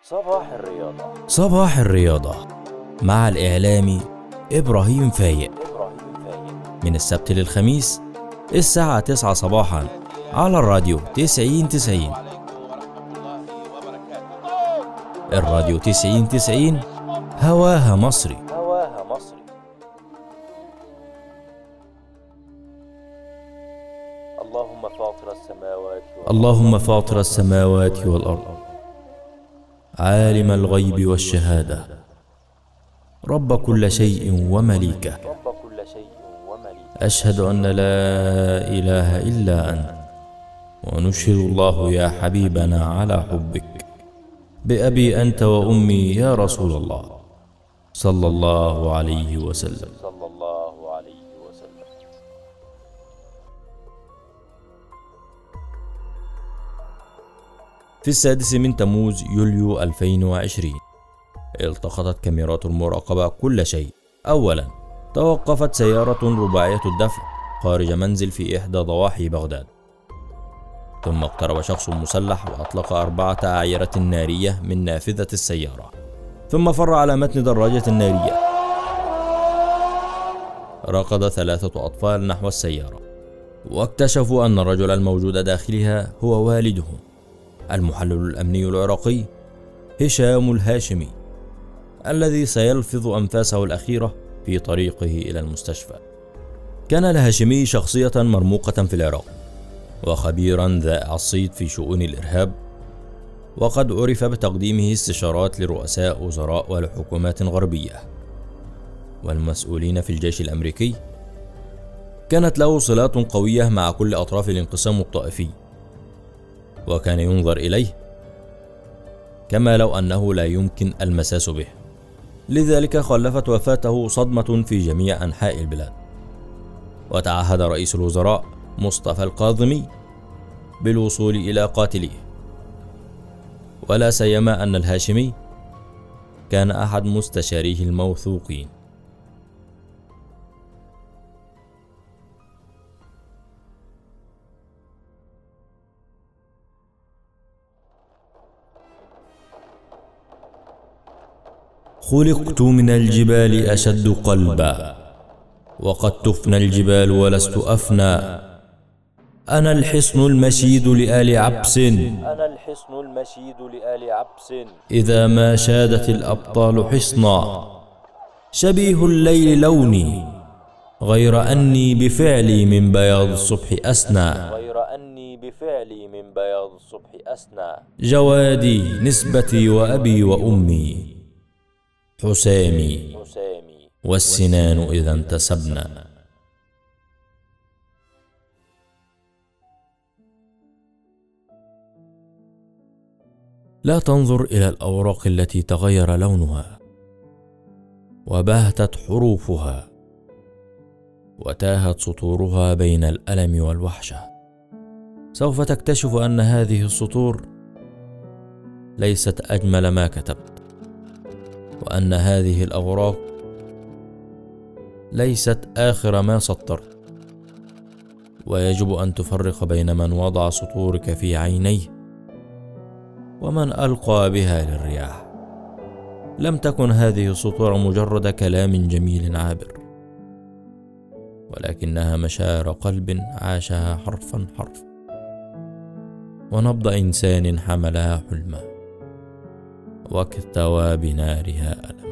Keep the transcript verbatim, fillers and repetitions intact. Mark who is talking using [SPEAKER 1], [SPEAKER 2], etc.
[SPEAKER 1] صباح الرياضة.
[SPEAKER 2] صباح الرياضة مع الإعلامي إبراهيم فايق، من السبت للخميس الساعة تسعة صباحا على الراديو تسعين تسعين. الراديو تسعين تسعين هواها مصري.
[SPEAKER 1] هواها مصري. اللهم فاطر السماوات
[SPEAKER 2] اللهم فاطر السماوات والأرض، عالم الغيب والشهادة، رب كل شيء ومليكه،
[SPEAKER 1] رب كل شيء ومليكه.
[SPEAKER 2] أشهد أن لا إله إلا أنت، ونشهد الله يا حبيبنا على حبك، بأبي أنت وأمي يا رسول الله، صلى الله عليه وسلم.
[SPEAKER 1] صلى الله عليه وسلم.
[SPEAKER 2] في السادس من تموز يوليو ألفين وعشرين التقطت كاميرات المراقبة كل شيء. أولا، توقفت سيارة رباعية الدفع خارج منزل في إحدى ضواحي بغداد، ثم اقترب شخص مسلح وأطلق أربعة أعيرة نارية من نافذة السيارة، ثم فر على متن دراجة نارية. ركض ثلاثة أطفال نحو السيارة، واكتشفوا أن الرجل الموجود داخلها هو والدهم، المحلل الأمني العراقي هشام الهاشمي، الذي سيلفظ أنفاسه الأخيرة في طريقه إلى المستشفى. كان الهاشمي شخصية مرموقة في العراق، وخبيرا ذائع الصيت في شؤون الإرهاب، وقد عرف بتقديمه استشارات لرؤساء وزراء ولحكومات غربية والمسؤولين في الجيش الأمريكي. كانت له صلات قوية مع كل أطراف الانقسام الطائفي، وكان ينظر إليه كما لو أنه لا يمكن المساس به. لذلك خلفت وفاته صدمة في جميع أنحاء البلاد، وتعهد رئيس الوزراء مصطفى الكاظمي بالوصول إلى قاتليه، ولا سيما أن الهاشمي كان أحد مستشاريه الموثوقين. خلقت من الجبال أشد قلبا، وقد تفنى الجبال ولست أفنى. أنا الحصن المشيد لآل عبس،
[SPEAKER 1] أنا الحصن المشيد لآل عبس.
[SPEAKER 2] إذا ما شادت الأبطال حصنا، شبيه الليل لوني، غير أني بفعلي من بياض الصبح أسنى.
[SPEAKER 1] غير أني بفعلي من بياض الصبح أسنى.
[SPEAKER 2] جوادي نسبتي وأبي وأمي، حسامي
[SPEAKER 1] حسامي
[SPEAKER 2] والسنان إذا انتسبنا. لا تنظر إلى الأوراق التي تغير لونها وبهتت حروفها وتاهت سطورها بين الألم والوحشة. سوف تكتشف أن هذه السطور ليست أجمل ما كتبت، وأن هذه الأوراق ليست آخر ما سطرت. ويجب أن تفرق بين من وضع سطورك في عينيه ومن ألقى بها للرياح. لم تكن هذه السطور مجرد كلام جميل عابر، ولكنها مشاعر قلب عاشها حرفا حرفا، ونبض إنسان حملها حلما واكتوى بنارها ألما.